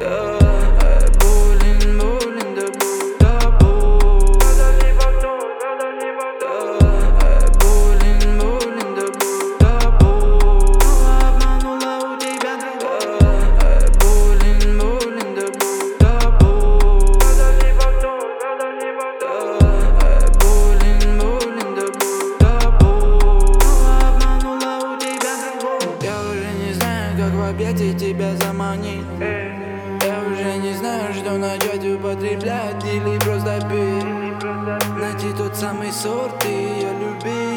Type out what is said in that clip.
Болен, болен, да будто боль. Болен, болен, да будто боль. Обманула у тебя другой. Болен, болен, да будто боль. Болен, болен, да будто боль. Обманула у тебя другой. Я уже не знаю, как в объятия тебя заманить. Я уже не знаю, что начать употреблять или просто пить. Найти тот самый сорт и я любил.